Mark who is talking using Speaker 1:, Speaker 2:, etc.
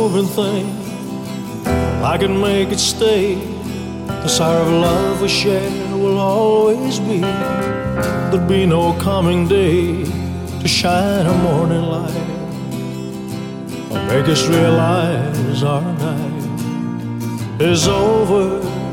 Speaker 1: moving thing. I can make it stay. The sire of love we share will always be. There'll be no coming day to shine a morning light or make us realize our night is over.